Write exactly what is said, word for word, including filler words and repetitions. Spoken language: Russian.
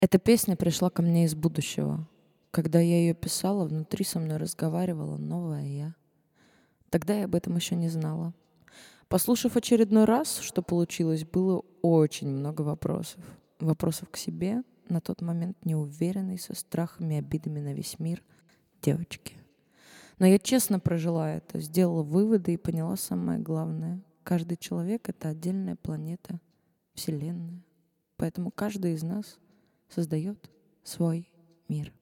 Эта песня пришла ко мне из будущего. Когда я ее писала, внутри со мной разговаривала новая я. Тогда я об этом еще не знала. Послушав очередной раз, что получилось, было очень много вопросов. Вопросов к себе, на тот момент неуверенной, со страхами и обидами на весь мир девочки. Но я честно прожила это, сделала выводы и поняла самое главное. Каждый человек — это отдельная планета, вселенная. Поэтому каждый из нас создает свой мир.